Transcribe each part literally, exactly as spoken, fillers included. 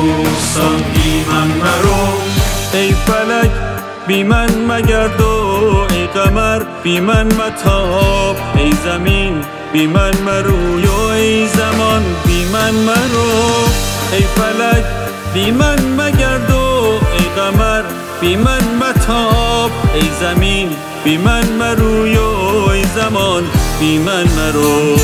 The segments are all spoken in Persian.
دوستان بی من مرو. ای فلک بی من مگرد و ای قمر بی من متاب، ای زمین بی من مروی و ای زمان بی من مرو. ای فلک بی من مگرد و ای قمر بی من متاب، ای زمین بی من مروی و ای زمان بی من مرو.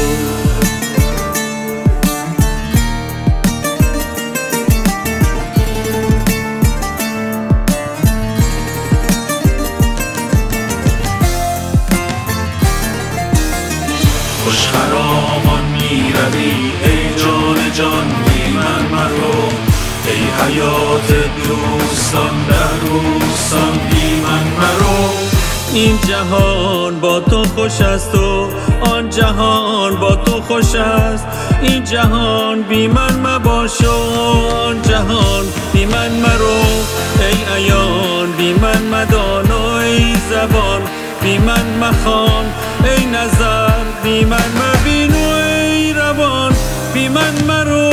خوش خرامان می روی ای جان جان بی من مرو. ای حیات دوستان در بوستان بی من مرو. این جهان با تو خوش است و آن جهان با تو خوش است. این جهان بی من مباش و آن جهان بی من مرو. ای عیان بی من مدان و ای زبان بی من مخوان. ای نظر بی من مبین و ای روان بی من مرو.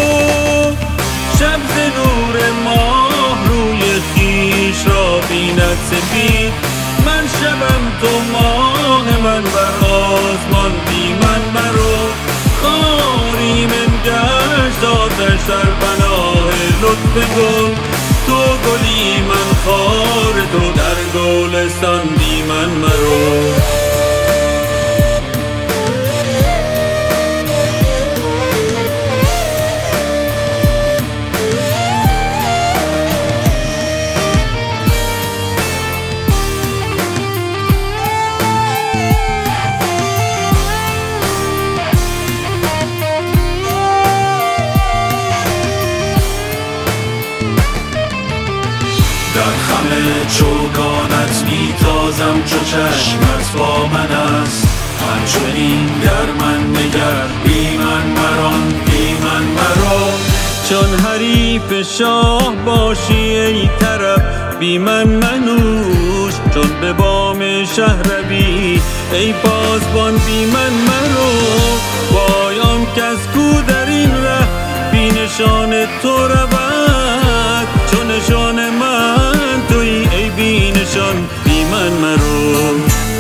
شب ز نور ماه روی خویش را بیند سپید، من شبم تو ماه من بر آسمان بی من مرو. خاری من گشت آتش در پناه لطف گل، تو گلی من خار تو در گلستان بی من مرو. در خم چوگانت می تازم چو چشمت با من است. همچنین گر من نگر بی من مران بی من مرو. چون حریف شاه باشی ای طرب بی من منوش، چون به بام شهر روی ای پاسبان بی من مرو. وای آن کس کو در این ره بی نشان تو رود، چون نشان من تویی ای بی نشان بی من مرو.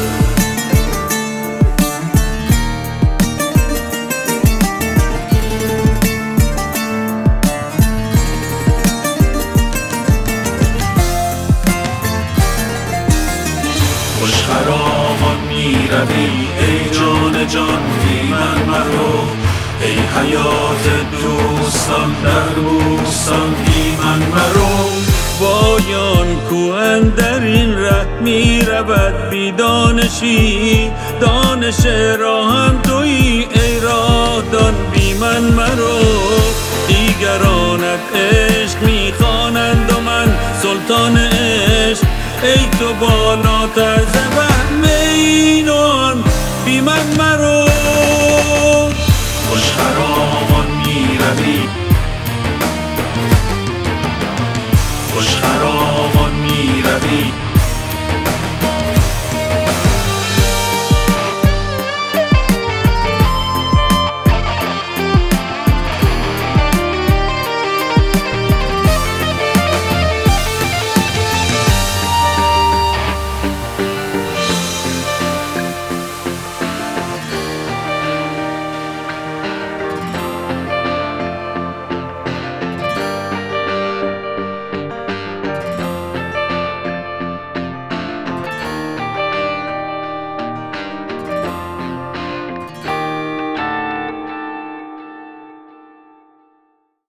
خوش خرامان می روی ای جان جان بی من مرو. ای حیات دوستان در بوستان بی من مرو. وای آن کو اندر این ره می رود بی دانشی، دانش راه هم تویی ای راه دان بی من مرو. دیگرانت عشق می خوانند و من سلطان عشق، ای تو بالاتر ز وهم این و آن بی من مرو.